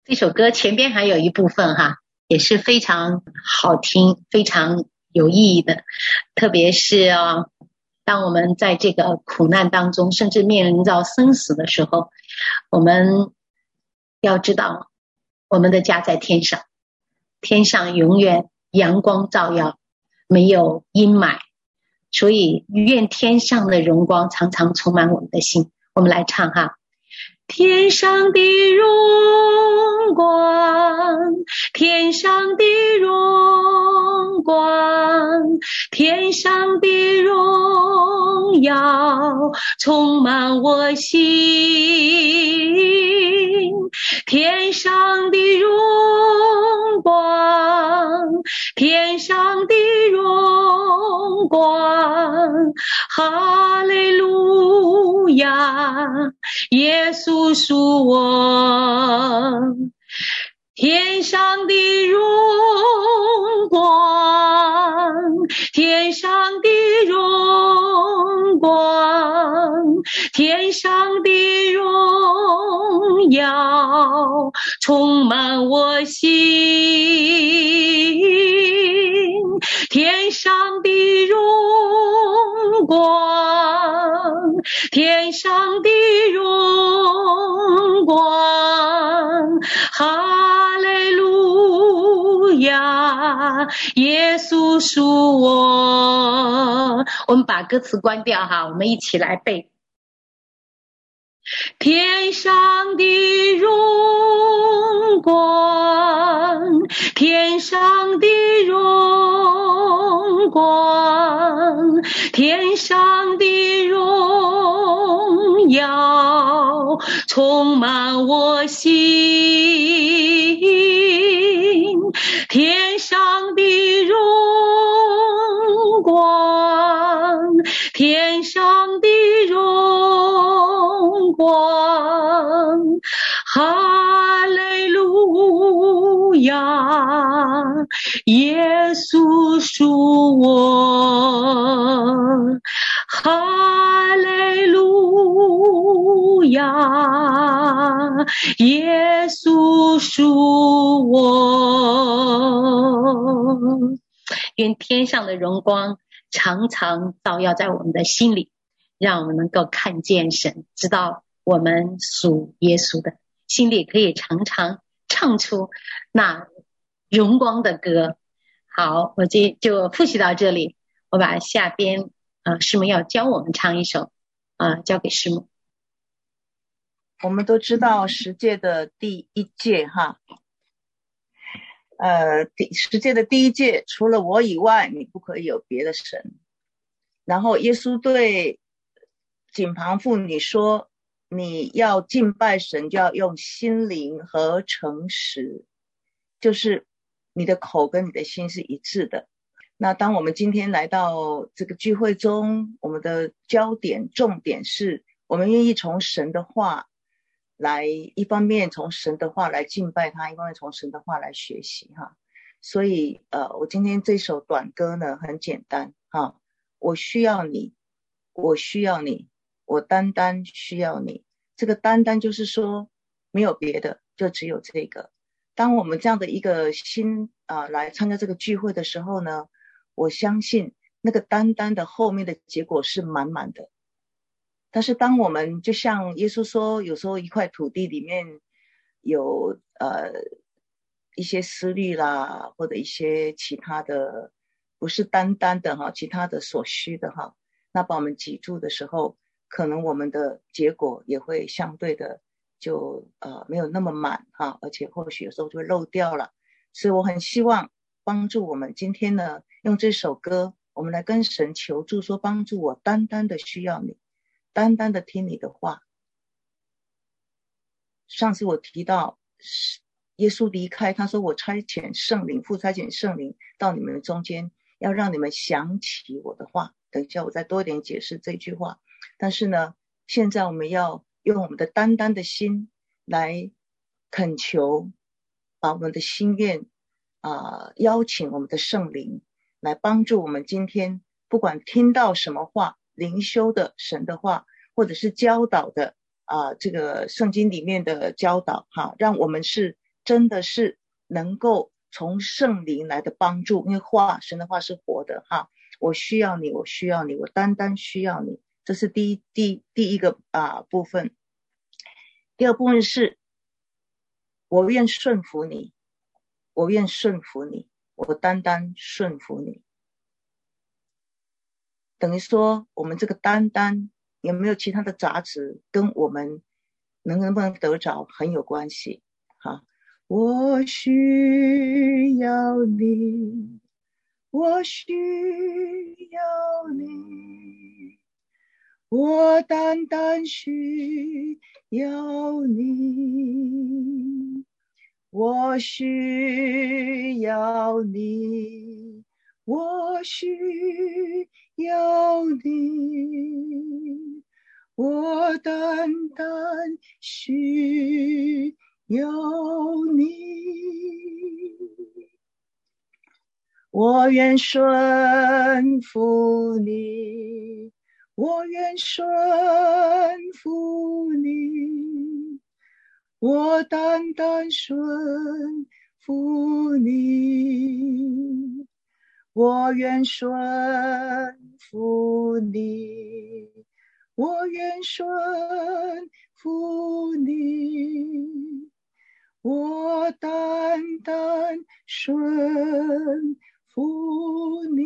这首歌前边还有一部分也是非常好听，非常有意义的。特别是当我们在这个苦难当中，甚至面临到生死的时候，我们要知道我们的家在天上，天上永远阳光照耀，没有阴霾，所以愿天上的荣光常常充满我们的心。我们来唱天上的荣光，天上的荣光，天上的荣耀充满我心，天上的荣光，天上的荣光，哈利路亚，耶稣属我，天上的荣光，天上的荣光，天上的荣耀充满我心，天上的荣光，天上的荣光，哈利路亚，耶稣属我。我们把歌词关掉我们一起来背。天上的荣光，天上的荣光，天上的荣耀充满我心，天上的荣光，天上的荣光，哈利路亚，耶稣属我，哈利路亚，耶稣属我。愿天上的荣光常常照耀在我们的心里，让我们能够看见神，知道我们属耶稣的，心里可以常常唱出那荣光的歌。好，我就复习到这里，我把下边师母要教我们唱一首交给师母。 我们都知道十诫的第一诫十诫的第一诫，除了我以外你不可以有别的神。然后耶稣对井旁妇女说，你要敬拜神就要用心灵和诚实，就是你的口跟你的心是一致的。那当我们今天来到这个聚会中，我们的焦点重点是我们愿意从神的话来，一方面从神的话来敬拜他，一方面从神的话来学习所以我今天这首短歌呢很简单我需要你，我需要你，我单单需要你。这个单单就是说没有别的，就只有这个。当我们这样的一个心来参加这个聚会的时候呢，我相信那个单单的后面的结果是满满的。但是当我们就像耶稣说，有时候一块土地里面有一些思虑啦，或者一些其他的不是单单的其他的所需的那把我们挤住的时候，可能我们的结果也会相对的就没有那么满而且或许有时候就会漏掉了。所以我很希望帮助我们今天呢，用这首歌我们来跟神求助，说帮助我单单的需要你，单单的听你的话。上次我提到耶稣离开，他说我差遣圣灵，父差遣圣灵到你们中间，要让你们想起我的话。等一下我再多一点解释这句话。但是呢，现在我们要用我们的单单的心来恳求，把我们的心愿邀请我们的圣灵来帮助我们今天不管听到什么话，灵修的神的话，或者是教导的这个圣经里面的教导让我们是真的是能够从圣灵来的帮助，因为神的话是活的哈。我需要你，我需要你，我单单需要你，这是第一个部分。第二部分是我愿顺服你，我愿顺服你，我单单顺服你。等于说我们这个单单有没有其他的杂质跟我们能不能得着很有关系哈。我需要你，我需要你，我单单需要你，我需要你，我需要你，我单单需要你，我愿顺服你，我愿顺服你，我单单顺服你，我愿顺服你，我愿顺服你，我单单顺服你。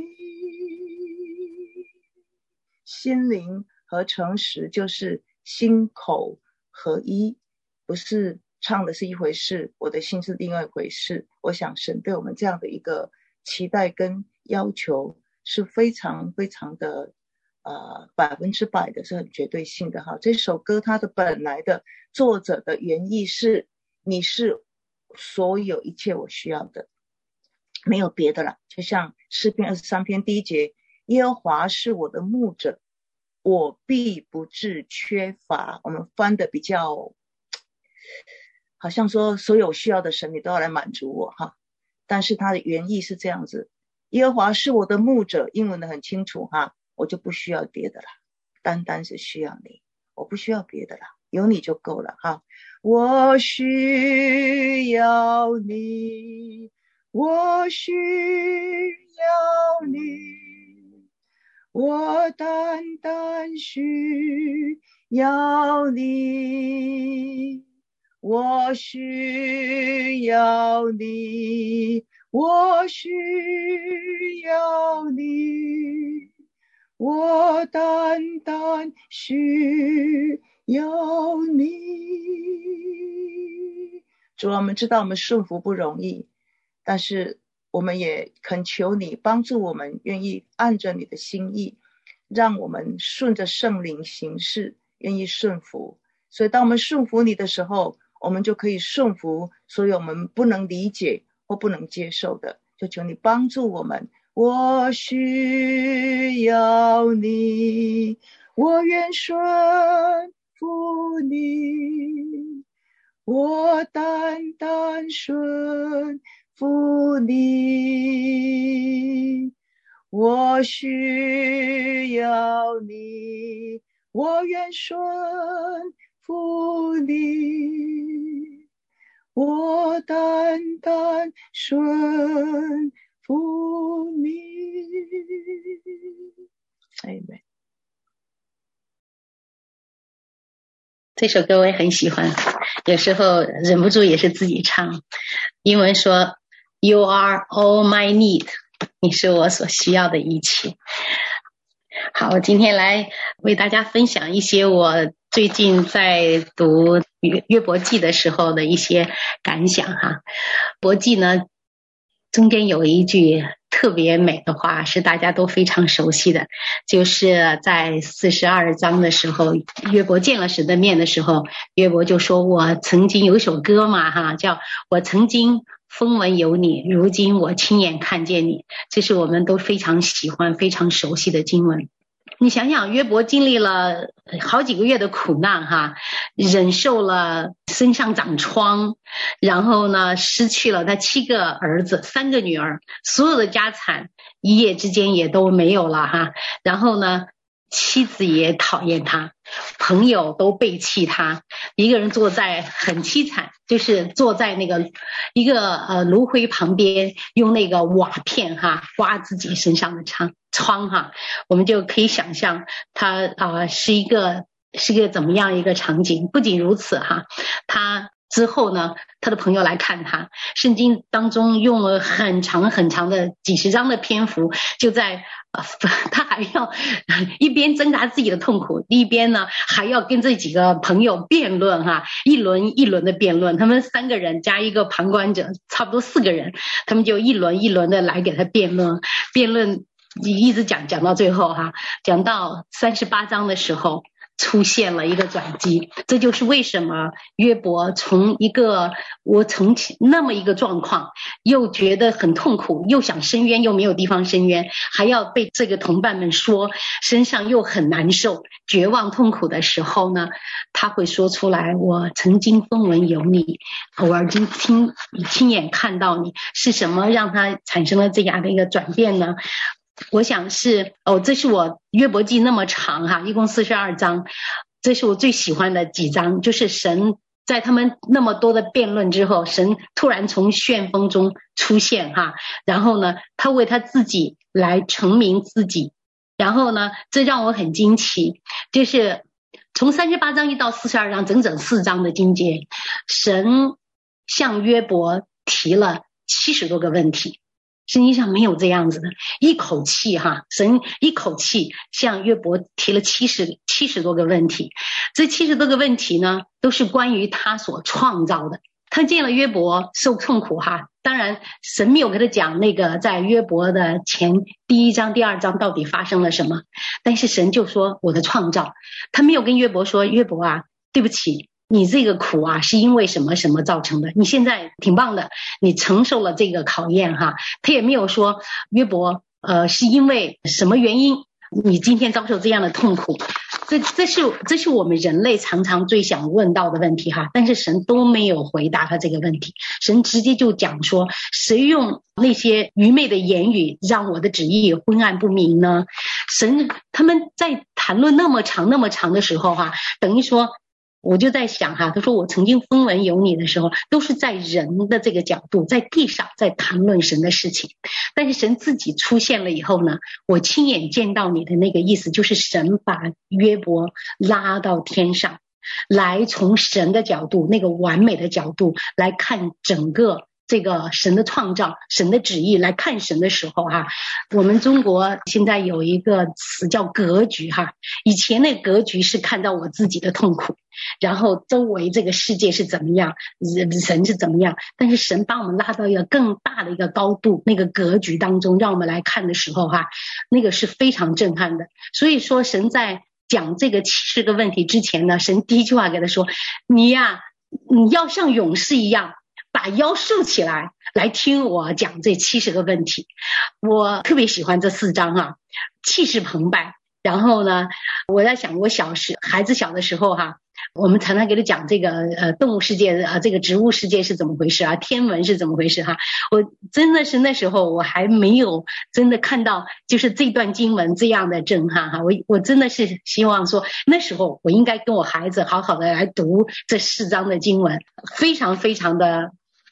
心灵和诚实就是心口合一，不是唱的是一回事，我的心是另外一回事。我想神对我们这样的一个期待跟要求是非常非常的100%的，是很绝对性的哈。这首歌它的本来的作者的原意是你是所有一切我需要的，没有别的了。就像诗篇23篇第1节，耶和华是我的牧者，我必不致缺乏。我们翻的比较好像说所有需要的神你都要来满足我哈，但是它的原意是这样子，耶和华是我的牧者，英文的很清楚哈，我就不需要别的了，单单是需要你，我不需要别的了，有你就够了哈。我需要你，我需要你，我单单需要你，我需要你，我需要你，我单单需要你。主啊，我们知道我们顺服不容易，但是我们也恳求你帮助我们，愿意按着你的心意，让我们顺着圣灵行事，愿意顺服。所以当我们顺服你的时候，我们就可以顺服所有我们不能理解或不能接受的，就求你帮助我们。我需要你，我愿顺服你，我单单顺服你，我需要你，我愿顺服你，我单单顺服你。Amen。 这首歌我也很喜欢，有时候忍不住也是自己唱。英文说 You are all my need， 你是我所需要的一切。好，我今天来为大家分享一些我最近在读约伯记的时候的一些感想哈。伯记呢中间有一句特别美的话是大家都非常熟悉的，就是在42章的时候，约伯见了神的面的时候，约伯就说我曾经有一首歌嘛哈，叫我曾经风闻有你，如今我亲眼看见你，这是我们都非常喜欢非常熟悉的经文。你想想，约伯经历了好几个月的苦难哈，忍受了身上长疮，然后呢失去了他7个儿子3个女儿，所有的家产一夜之间也都没有了哈，然后呢妻子也讨厌他，朋友都背弃他，一个人坐在很凄惨，就是坐在那个一个炉灰旁边，用那个瓦片刮自己身上的疮我们就可以想象他是一个怎么样一个场景。不仅如此他之后呢，他的朋友来看他，圣经当中用了很长很长的几十章的篇幅，就在他还要一边挣扎自己的痛苦，一边呢还要跟这几个朋友辩论一轮一轮的辩论。他们3个人加一个旁观者，差不多4个人，他们就一轮一轮的来给他辩论，一直讲到最后讲到38章的时候出现了一个转机。这就是为什么约伯从那么一个状况，又觉得很痛苦，又想伸冤又没有地方伸冤，还要被这个同伴们说，身上又很难受，绝望痛苦的时候呢，他会说出来，我曾经风闻有你，偶尔亲眼看到你。是什么让他产生了这样的一个转变呢？我想是这是我约伯记那么长一共42章，这是我最喜欢的几章，就是神在他们那么多的辩论之后，神突然从旋风中出现然后呢他为他自己来成名自己，然后呢这让我很惊奇，就是从38章1到42章整整4章的经节，神向约伯提了70多个问题。圣经上没有这样子的，一口气神一口气向约伯提了70多个问题。这70多个问题呢，都是关于他所创造的。他见了约伯受痛苦当然神没有跟他讲那个在约伯的第1章第2章到底发生了什么，但是神就说我的创造。他没有跟约伯说，约伯对不起，你这个苦是因为什么什么造成的，你现在挺棒的，你承受了这个考验他也没有说约伯是因为什么原因你今天遭受这样的痛苦。这是我们人类常常最想问到的问题但是神都没有回答他这个问题。神直接就讲说，谁用那些愚昧的言语让我的旨意昏暗不明呢？他们在谈论那么长的时候等于说，我就在想他说我曾经风闻有你的时候，都是在人的这个角度，在地上在谈论神的事情。但是神自己出现了以后呢，我亲眼见到你的那个意思，就是神把约伯拉到天上来，从神的角度，那个完美的角度来看整个这个神的创造，神的旨意来看神的时候我们中国现在有一个词叫格局以前那格局是看到我自己的痛苦，然后周围这个世界是怎么样，神是怎么样，但是神把我们拉到一个更大的一个高度，那个格局当中让我们来看的时候那个是非常震撼的。所以说神在讲这个70个问题之前呢，神第一句话给他说，你要像勇士一样把腰竖起来，来听我讲这70个问题。我特别喜欢这4章气势澎湃。然后呢，我在想我孩子小的时候我们常常给他讲这个动物世界这个植物世界是怎么回事天文是怎么回事我真的是那时候我还没有真的看到就是这段经文这样的震撼我真的是希望说那时候我应该跟我孩子好好的来读这4章的经文，非常非常的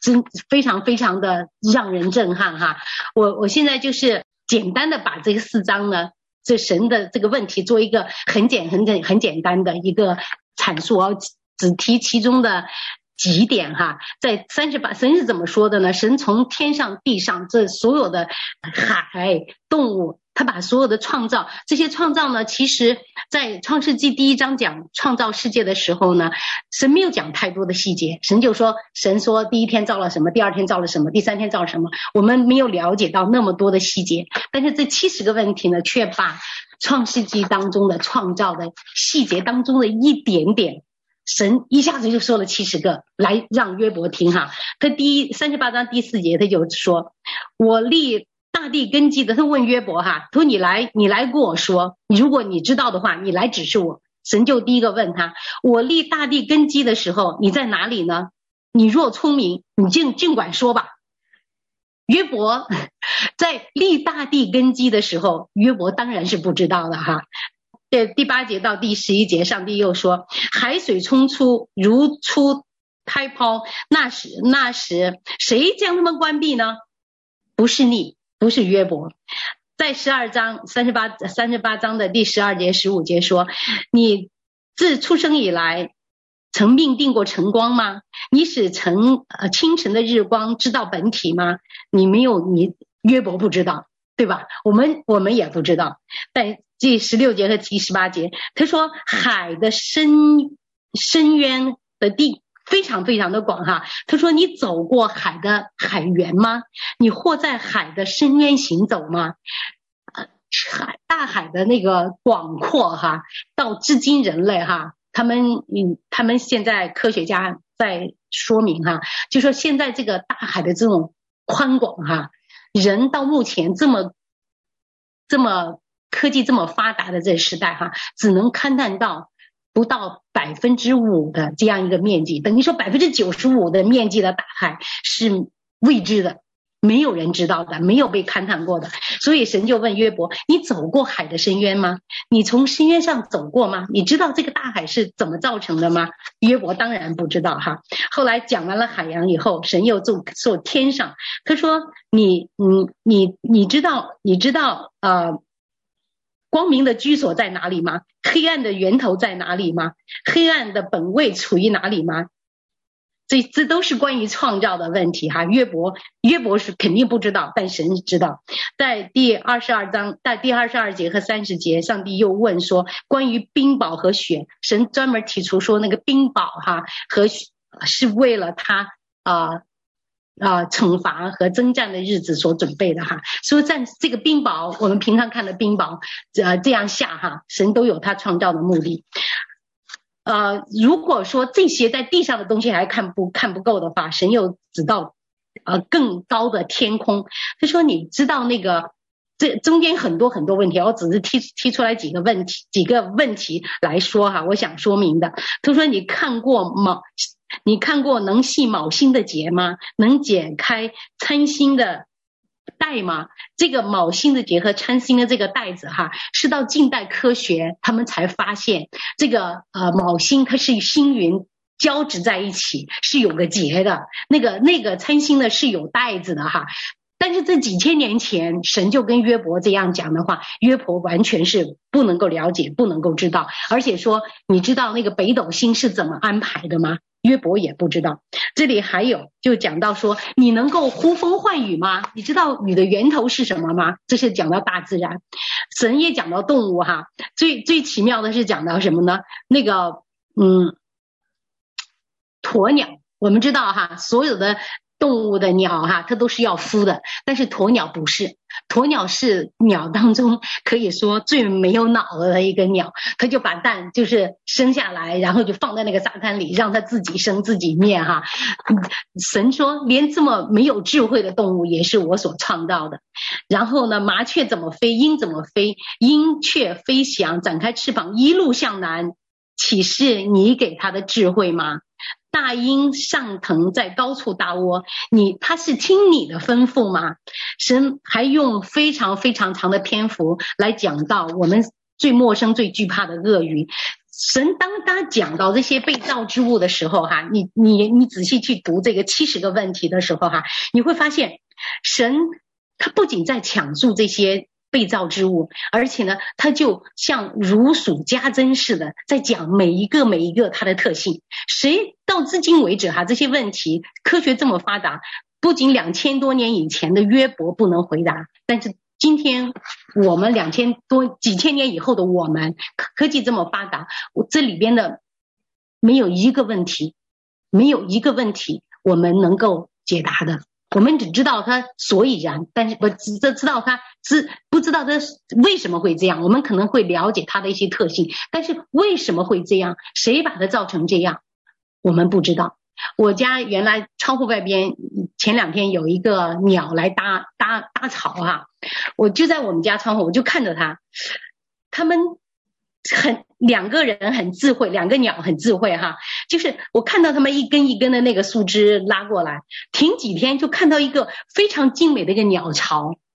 让人震撼我现在就是简单的把这个4章呢，这神的这个问题做一个很简单的一个阐述，只提其中的几点在38，神是怎么说的呢？神从天上地上这所有的海动物，他把所有的创造，这些创造呢，其实在创世纪第1章讲创造世界的时候呢，神没有讲太多的细节。神说第1天造了什么，第2天造了什么，第3天造了什么，我们没有了解到那么多的细节。但是这70个问题呢，却把创世纪当中的创造的细节当中的一点点，神一下子就说了70个来让约伯听他38章第4节他就说，我立大地根基的，他问约伯他说你来跟我说，如果你知道的话，你来指示我。神就第一个问他，我立大地根基的时候你在哪里呢？你若聪明，你尽管说吧。约伯在立大地根基的时候，约伯当然是不知道的第8节到第11节，上帝又说，海水冲出如出胎泡，那时谁将他们关闭呢？不是你，不是约伯。在38章的第12节15节说，你自出生以来曾命定过晨光吗？你使清晨的日光知道本体吗？你约伯不知道，对吧？我们也不知道。但第16节和第18节他说，海的深渊的地非常非常的广哈。他说，你走过海的海源吗？你或在海的深渊行走吗？大海的那个广阔哈，到至今人类哈，他们现在科学家在说明哈，就说现在这个大海的这种宽广哈，人到目前这么科技这么发达的这个时代哈，只能勘探到不到5%的这样一个面积，等于说95%的面积的大海是未知的，没有人知道的，没有被勘探过的。所以神就问约伯，你走过海的深渊吗？你从深渊上走过吗？你知道这个大海是怎么造成的吗？约伯当然不知道哈。后来讲完了海洋以后，神又做天上，他说你知道光明的居所在哪里吗？黑暗的源头在哪里吗？黑暗的本位处于哪里吗？这都是关于创造的问题哈。约伯是肯定不知道，但神知道。在第22章，在第22节和30节，上帝又问说，关于冰雹和雪，神专门提出说，那个冰雹哈和雪是为了他惩罚和征战的日子所准备的哈。所以在这个冰雹，我们平常看的冰雹这样下哈，神都有他创造的目的。如果说这些在地上的东西还看不够的话，神又指到更高的天空。他说你知道那个这中间很多很多问题，我只是提出来几个问题来说哈，我想说明的。他说你看过能系卯星的结吗？能解开参星的带吗？这个卯星的结和参星的这个带子哈，是到近代科学他们才发现，这个卯星它是星云交织在一起，是有个结的，那个参星的是有带子的哈。但是这几千年前神就跟约伯这样讲的话，约伯完全是不能够了解，不能够知道。而且说你知道那个北斗星是怎么安排的吗？约伯也不知道。这里还有就讲到说，你能够呼风唤雨吗？你知道雨的源头是什么吗？这是讲到大自然。神也讲到动物哈，最奇妙的是讲到什么呢？那个鸵鸟，我们知道哈，所有的动物的鸟哈，它都是要孵的，但是鸵鸟不是。鸵鸟是鸟当中可以说最没有脑的一个鸟，它就把蛋就是生下来，然后就放在那个沙滩里，让它自己生自己灭哈。神说连这么没有智慧的动物也是我所创造的。然后呢，麻雀怎么飞，鹰怎么飞，鹰雀飞翔，展开翅膀一路向南，岂是你给它的智慧吗？大鹰上腾在高处大窝，他是听你的吩咐吗？神还用非常非常长的篇幅来讲到我们最陌生最惧怕的鳄鱼。神当他讲到这些被造之物的时候哈，你仔细去读这个70个问题的时候哈，你会发现神他不仅在讲述这些被造之物，而且呢，他就像如数家珍似的在讲每一个它的特性。谁到至今为止哈，这些问题科学这么发达，不仅2000多年以前的约伯不能回答，但是今天我们几千年以后的我们，科技这么发达，这里边的没有一个问题我们能够解答的。我们只知道它所以然，但是不知道它为什么会这样。我们可能会了解它的一些特性，但是为什么会这样，谁把它造成这样，我们不知道。我家原来窗户外边前2天有一个鸟来搭草哈，我就在我们家窗户，我就看着它，他们两个人很智慧，两个鸟很智慧哈，就是我看到他们一根一根的那个树枝拉过来，停几天就看到一个非常精美的一个鸟巢，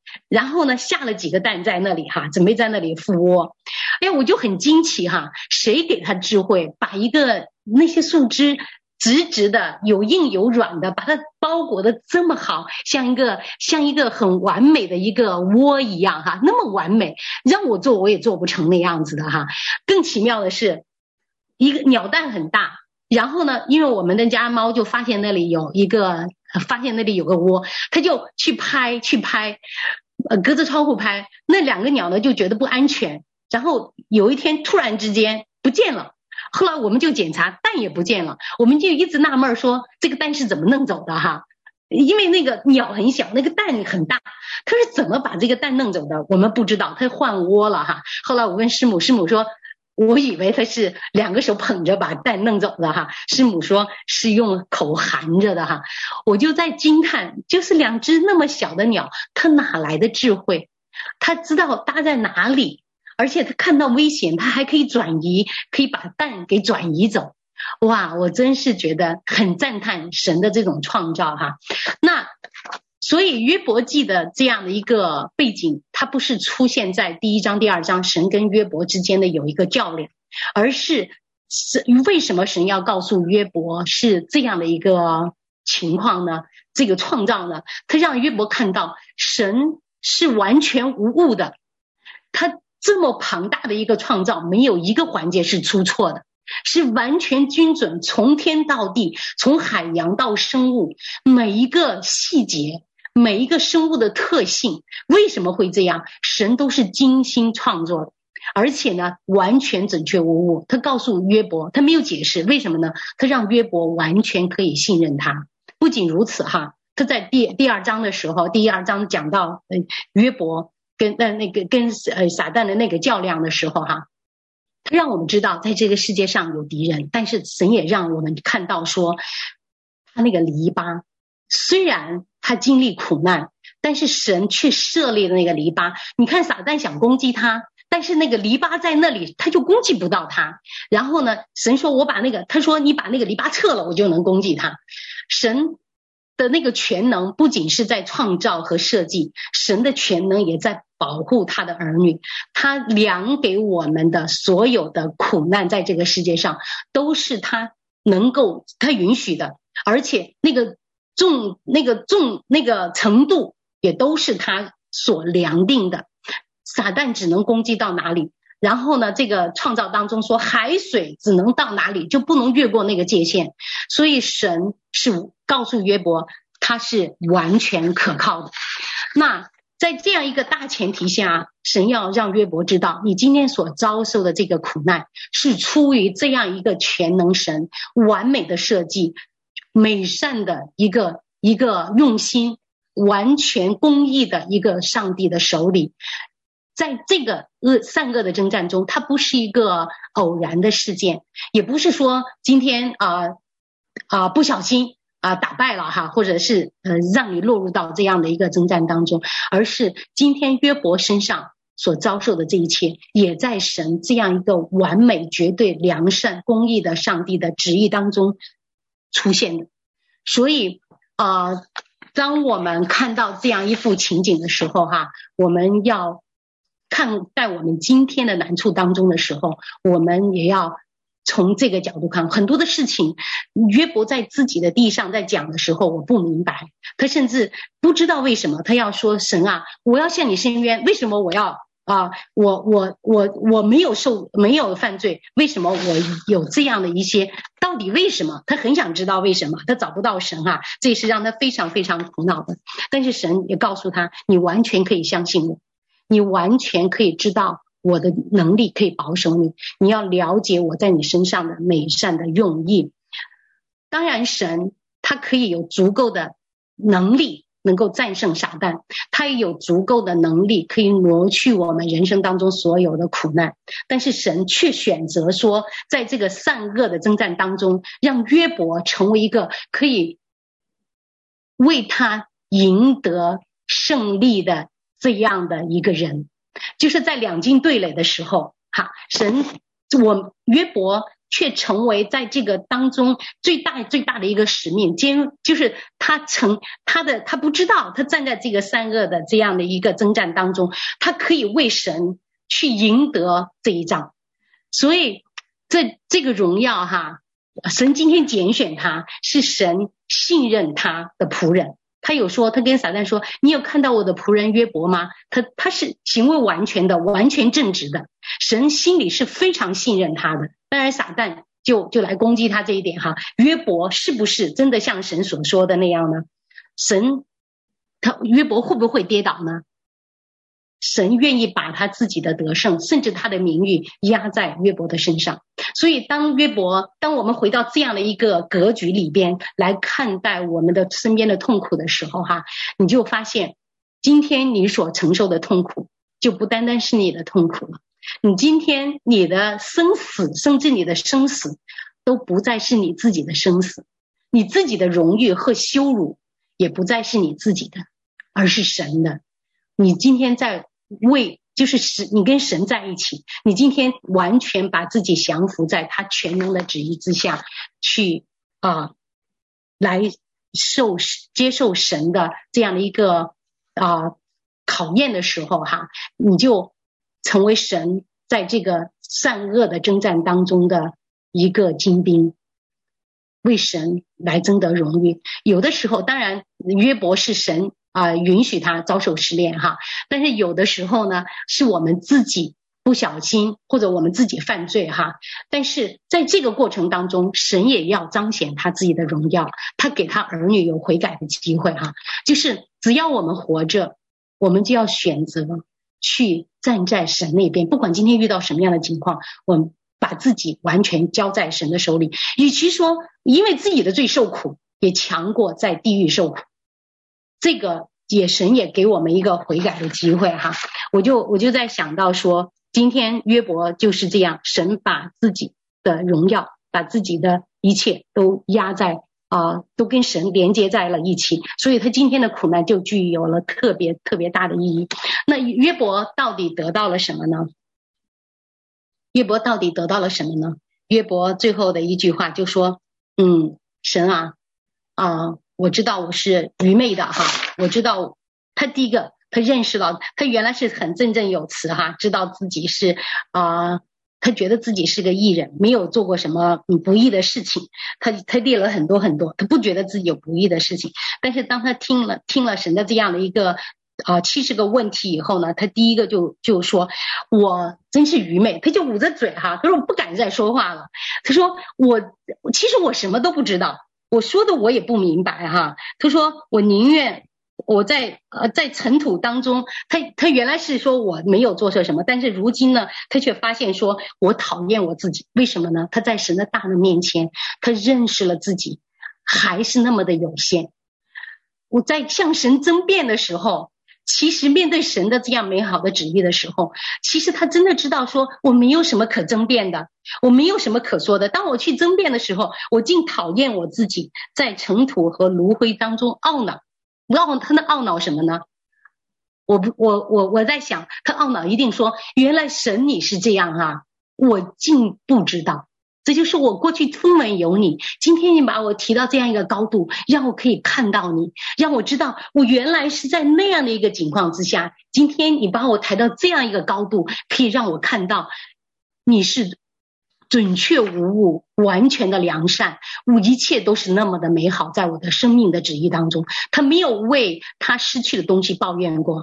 然后呢下了几个蛋在那里哈，准备在那里孵窝。哎呀，我就很惊奇哈，谁给他智慧，把一个那些树枝直直的有硬有软的，把它包裹的这么好，像一个很完美的一个窝一样哈，那么完美，让我做我也做不成那样子的哈。更奇妙的是，一个鸟蛋很大，然后呢，因为我们的家猫就发现那里有个窝，它就去拍，隔着窗户拍，那2个鸟呢就觉得不安全，然后有一天突然之间不见了。后来我们就检查，蛋也不见了，我们就一直纳闷说这个蛋是怎么弄走的哈，因为那个鸟很小，那个蛋很大，它是怎么把这个蛋弄走的我们不知道，它换窝了哈。后来我问师母说我以为它是2个手捧着把蛋弄走的哈，师母说是用口含着的哈。我就在惊叹，就是2只那么小的鸟，它哪来的智慧，它知道搭在哪里，而且他看到危险，他还可以转移，可以把蛋给转移走。哇，我真是觉得很赞叹神的这种创造哈。那所以约伯记的这样的一个背景，它不是出现在第1章第2章神跟约伯之间的有一个较量，而是为什么神要告诉约伯是这样的一个情况呢？这个创造呢，他让约伯看到神是完全无误的，他这么庞大的一个创造，没有一个环节是出错的，是完全均准，从天到地，从海洋到生物，每一个细节，每一个生物的特性，为什么会这样？神都是精心创作的，而且呢完全准确无误。他告诉约伯，他没有解释，为什么呢？他让约伯完全可以信任他。不仅如此哈，他在第2章的时候，第2章讲到约伯跟撒旦的那个较量的时候哈，他让我们知道在这个世界上有敌人，但是神也让我们看到说，他那个篱笆虽然他经历苦难，但是神却设立了那个篱笆。你看撒旦想攻击他，但是那个篱笆在那里，他就攻击不到他。然后呢，神说他说你把那个篱笆撤了，我就能攻击他。神的那个全能不仅是在创造和设计，神的全能也在保护他的儿女。他量给我们的所有的苦难在这个世界上都是他允许的，而且那个程度也都是他所量定的。撒旦只能攻击到哪里，然后呢这个创造当中说海水只能到哪里，就不能越过那个界限。所以神是告诉约伯他是完全可靠的。那在这样一个大前提下，神要让约伯知道，你今天所遭受的这个苦难是出于这样一个全能神完美的设计，美善的一个用心，完全公义的一个上帝的手里。在这个善恶的征战中，它不是一个偶然的事件，也不是说今天不小心打败了哈，或者是让你落入到这样的一个征战当中，而是今天约伯身上所遭受的这一切，也在神这样一个完美、绝对、良善、公义的上帝的旨意当中出现的。所以当我们看到这样一幅情景的时候哈，我们要看在我们今天的难处当中的时候，我们也要从这个角度看很多的事情。约伯在自己的地上在讲的时候，我不明白，他甚至不知道为什么他要说神啊，我要向你伸冤，为什么我要我没有犯罪，为什么我有这样的一些，到底为什么？他很想知道为什么，他找不到神啊，这是让他非常非常苦恼的。但是神也告诉他，你完全可以相信我，你完全可以知道我的能力可以保守你，你要了解我在你身上的美善的用意。当然神他可以有足够的能力能够战胜撒旦，他也有足够的能力可以挪去我们人生当中所有的苦难，但是神却选择说，在这个善恶的征战当中，让约伯成为一个可以为他赢得胜利的这样的一个人。就是在两军对垒的时候哈，约伯却成为在这个当中最大的一个使命，就是他不知道他站在这个善恶的这样的一个征战当中，他可以为神去赢得这一仗。所以这个荣耀神今天拣选他，是神信任他的仆人。他有说，他跟撒旦说，你有看到我的仆人约伯吗？他是行为完全的，完全正直的，神心里是非常信任他的。当然撒旦就来攻击他这一点约伯是不是真的像神所说的那样呢？约伯会不会跌倒呢？神愿意把他自己的得胜，甚至他的名誉压在约伯的身上。所以当我们回到这样的一个格局里边来看待我们的身边的痛苦的时候你就发现今天你所承受的痛苦就不单单是你的痛苦了，你今天你的生死，甚至你的生死都不再是你自己的生死，你自己的荣誉和羞辱也不再是你自己的，而是神的。你今天就是你跟神在一起，你今天完全把自己降服在他全能的旨意之下，去来接受神的这样的一个考验的时候你就成为神在这个善恶的征战当中的一个精兵，为神来争得荣誉。有的时候当然约伯是神允许他遭受试炼但是有的时候呢是我们自己不小心，或者我们自己犯罪但是在这个过程当中，神也要彰显他自己的荣耀，他给他儿女有悔改的机会就是只要我们活着，我们就要选择去站在神那边，不管今天遇到什么样的情况，我们把自己完全交在神的手里，与其说因为自己的罪受苦，也强过在地狱受苦。这个神也给我们一个悔改的机会我就在想到说，今天约伯就是这样，神把自己的荣耀，把自己的一切都压在都跟神连接在了一起，所以他今天的苦难就具有了特别特别大的意义。那约伯到底得到了什么呢？约伯最后的一句话就说神我知道我是愚昧的我知道他第一个他认识到他原来是很振振有词知道自己是他觉得自己是个义人，没有做过什么不义的事情，他列了很多很多，他不觉得自己有不义的事情。但是当他听了神的这样的一个70个问题以后呢，他第一个就说我真是愚昧，他就捂着嘴他说我不敢再说话了，他说其实我什么都不知道，我说的我也不明白他说我宁愿我在尘土当中，他原来是说我没有做错什么，但是如今呢他却发现说我讨厌我自己。为什么呢？他在神的大能面前，他认识了自己还是那么的有限。我在向神争辩的时候，其实面对神的这样美好的旨意的时候，其实他真的知道说我没有什么可争辩的，我没有什么可说的。当我去争辩的时候，我竟讨厌我自己在尘土和炉灰当中懊恼。他的懊恼什么呢？我在想，他懊恼一定说原来神你是这样我竟不知道。这就是我过去出门有你，今天你把我提到这样一个高度，让我可以看到你，让我知道我原来是在那样的一个情况之下，今天你把我抬到这样一个高度，可以让我看到你是准确无误，完全的良善，一切都是那么的美好，在我的生命的旨意当中。他没有为他失去的东西抱怨过，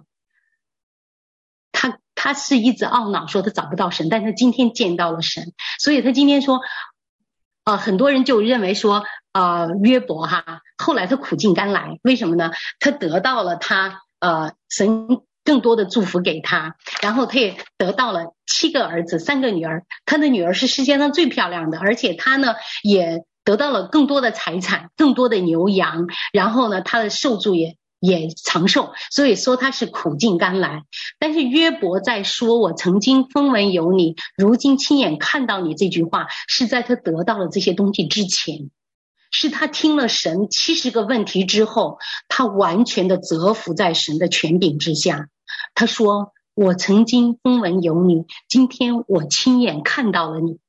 他是一直懊恼说他找不到神，但是今天见到了神。所以他今天说很多人就认为说约伯后来他苦尽甘来，为什么呢？他得到了他神更多的祝福给他，然后他也得到了7个儿子3个女儿，他的女儿是世界上最漂亮的，而且他呢也得到了更多的财产，更多的牛羊，然后呢他的寿数也长寿，所以说他是苦尽甘来。但是约伯在说我曾经风闻有你，如今亲眼看到你这句话，是在他得到了这些东西之前，是他听了神70个问题之后，他完全的折服在神的权柄之下。他说我曾经风闻有你，今天我亲眼看到了你，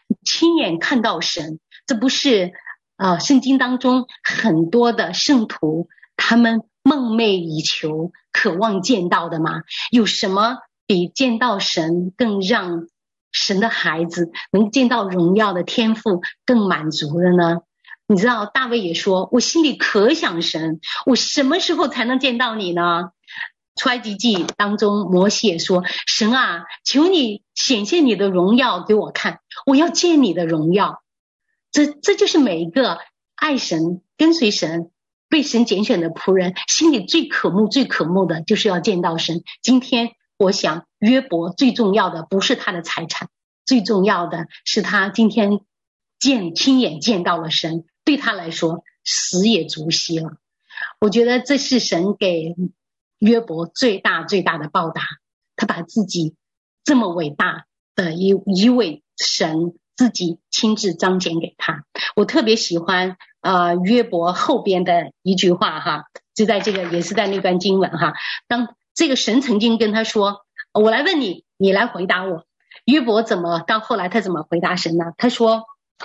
亲眼看到神，这不是圣经当中很多的圣徒他们梦寐以求渴望见到的吗？有什么比见到神更让神的孩子能见到荣耀的天父更满足的呢？你知道大卫也说，我心里可想神，我什么时候才能见到你呢？出埃及记当中摩西也说，神啊，求你显现你的荣耀给我看，我要见你的荣耀。这就是每一个爱神跟随神被神拣选的仆人心里最渴慕的就是要见到神。今天我想约伯最重要的不是他的财产，最重要的是他今天亲眼见到了神，对他来说死也足惜了。我觉得这是神给约伯最大的报答，他把自己这么伟大的一位神自己亲自彰显给他。我特别喜欢约伯后边的一句话哈，就在这个也是在那段经文哈，当这个神曾经跟他说，我来问你，你来回答我。约伯到后来他怎么回答神呢？他说，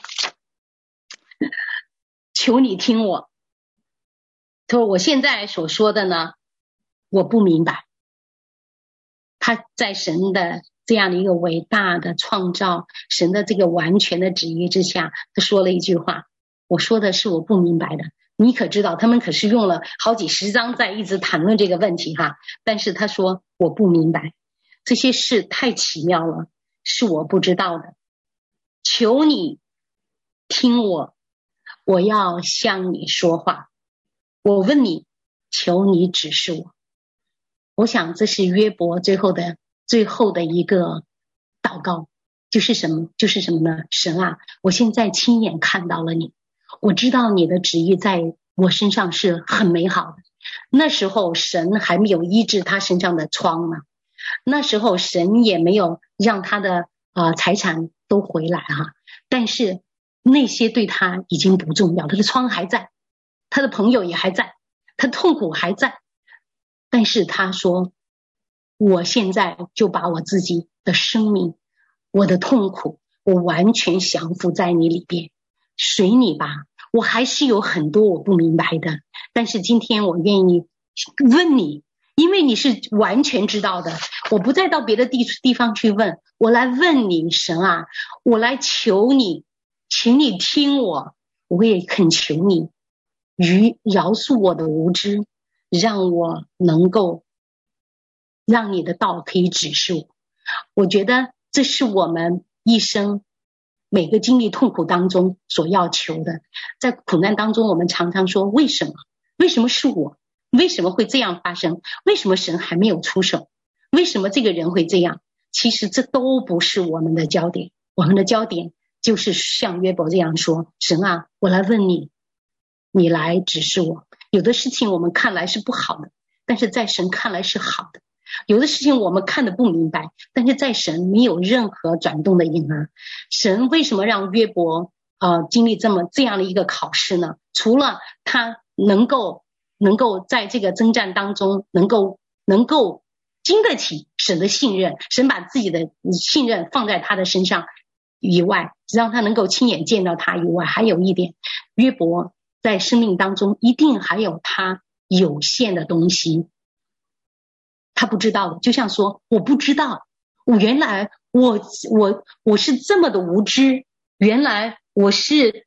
求你听我。他说我现在所说的呢，我不明白。他在神的这样的一个伟大的创造，神的这个完全的旨意之下，他说了一句话，我说的是我不明白的。你可知道他们可是用了好几十章在一直谈论这个问题哈，但是他说我不明白，这些事太奇妙了，是我不知道的。求你听我，我要向你说话。我问你，求你指示我。我想这是约伯最后的一个祷告，就是什么呢？神啊，我现在亲眼看到了你，我知道你的旨意在我身上是很美好的。那时候神还没有医治他身上的疮呢，那时候神也没有让他的财产都回来哈，但是那些对他已经不重要，他的疮还在，他的朋友也还在，他痛苦还在，但是他说，我现在就把我自己的生命，我的痛苦，我完全降服在你里边，随你吧。我还是有很多我不明白的，但是今天我愿意问你，因为你是完全知道的，我不再到别的地方去问，我来问你，神啊，我来求你，请你听我，我也恳求你饶恕我的无知，让我能够让你的道可以指示我。我觉得这是我们一生每个经历痛苦当中所要求的。在苦难当中，我们常常说为什么是我，为什么会这样发生，为什么神还没有出手，为什么这个人会这样。其实这都不是我们的焦点，我们的焦点就是像约伯这样说，神啊，我来问你，你来指示我。有的事情我们看来是不好的，但是在神看来是好的。有的事情我们看得不明白，但是在神没有任何转动的影儿。神为什么让约伯经历这样的一个考试呢？除了他能够在这个征战当中能够经得起神的信任，神把自己的信任放在他的身上以外，让他能够亲眼见到他以外，还有一点，约伯在生命当中一定还有他有限的东西，他不知道的。就像说我不知道，原来我是这么的无知，原来我是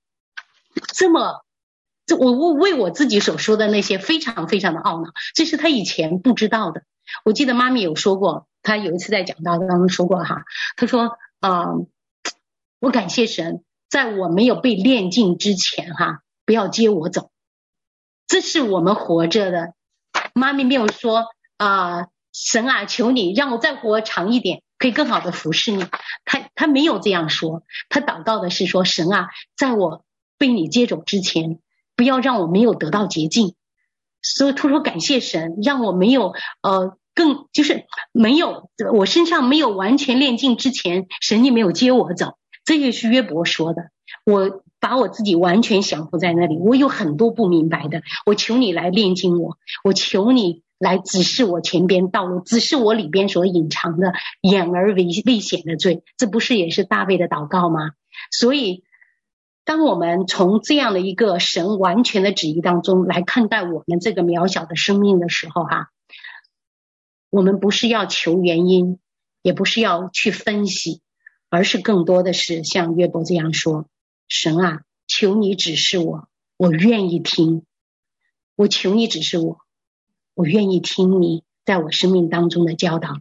我为我自己所说的那些非常非常的懊恼，这是他以前不知道的。我记得妈咪有说过，他有一次在讲道当中说过哈，他说我感谢神，在我没有被炼尽之前哈，不要接我走。这是我们活着的。妈咪没有说神啊，求你让我再活长一点，可以更好的服侍你。他没有这样说，他祷告的是说，神啊，在我被你接走之前，不要让我没有得到洁净。所以他说感谢神，让我没有就是没有我身上没有完全炼净之前，神你没有接我走。这也是约伯说的，我把我自己完全降服在那里，我有很多不明白的，我求你来炼净我，我求你来指示我前边道路，指示我里边所隐藏的眼而危险的罪。这不是也是大卫的祷告吗？所以当我们从这样的一个神完全的旨意当中来看待我们这个渺小的生命的时候我们不是要求原因，也不是要去分析，而是更多的是像约伯这样说，神啊，求你指示我，我愿意听，我求你指示我，我愿意听你在我生命当中的教导。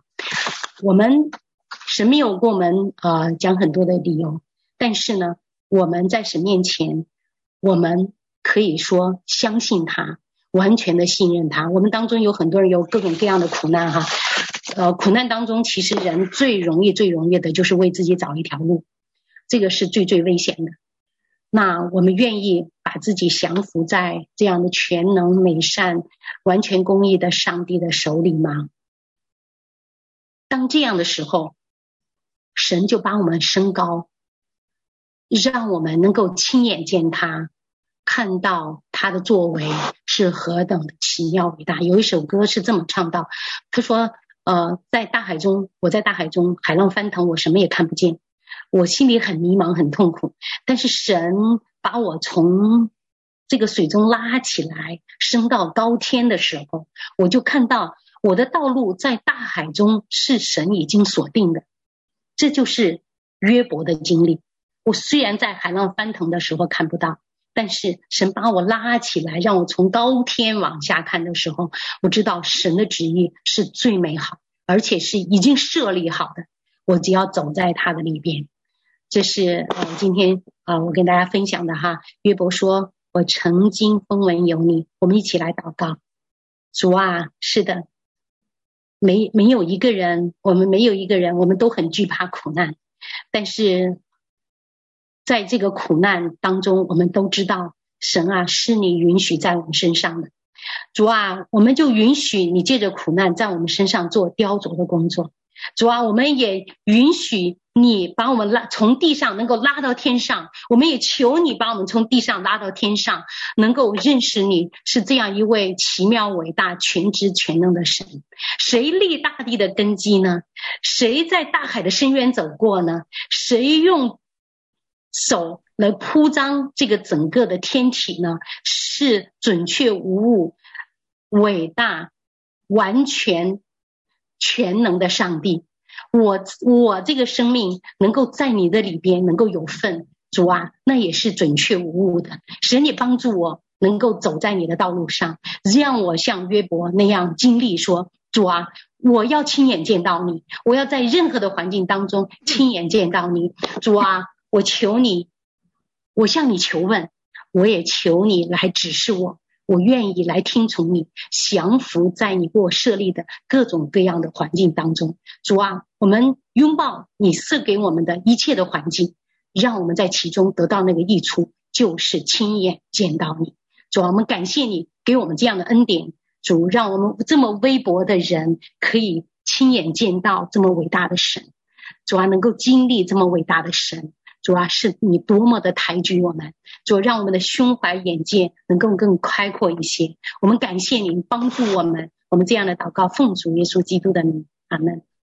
神没有跟我们讲很多的理由，但是呢，我们在神面前，我们可以说相信他，完全的信任他。我们当中有很多人有各种各样的苦难苦难当中其实人最容易的就是为自己找一条路，这个是最危险的。那我们愿意把自己降服在这样的全能美善完全公义的上帝的手里吗？当这样的时候，神就把我们升高，让我们能够亲眼见他，看到他的作为是何等的奇妙伟大。有一首歌是这么唱到，他说在大海中，我在大海中，海浪翻腾，我什么也看不见，我心里很迷茫很痛苦，但是神把我从这个水中拉起来升到高天的时候，我就看到我的道路在大海中是神已经锁定的。这就是约伯的经历。我虽然在海浪翻腾的时候看不到，但是神把我拉起来，让我从高天往下看的时候，我知道神的旨意是最美好，而且是已经设立好的，我只要走在他的里边。这是今天我跟大家分享的约伯说，我曾经风闻有你。我们一起来祷告。主啊，是的，没有一个人，我们都很惧怕苦难，但是在这个苦难当中，我们都知道神啊，是你允许在我们身上的。主啊，我们就允许你借着苦难在我们身上做雕琢的工作。主啊，我们也允许你把我们从地上能够拉到天上，我们也求你把我们从地上拉到天上，能够认识你是这样一位奇妙伟大全知全能的神。谁立大地的根基呢？谁在大海的深渊走过呢？谁用手来铺张这个整个的天体呢？是准确无误、伟大、完全全能的上帝。我这个生命能够在你的里边能够有份，主啊，那也是准确无误的。神，你帮助我能够走在你的道路上，让我像约伯那样经历说，主啊，我要亲眼见到你，我要在任何的环境当中亲眼见到你。主啊，我求你，我向你求问，我也求你来指示我，我愿意来听从你，降服在你给我设立的各种各样的环境当中。主啊，我们拥抱你赐给我们的一切的环境，让我们在其中得到那个益处，就是亲眼见到你。主啊，我们感谢你给我们这样的恩典，主，让我们这么微薄的人可以亲眼见到这么伟大的神。主啊，能够经历这么伟大的神，主啊，是你多么的抬举我们，主，让我们的胸怀眼界能够更开阔一些。我们感谢您帮助我们这样的祷告，奉主耶稣基督的名，阿们。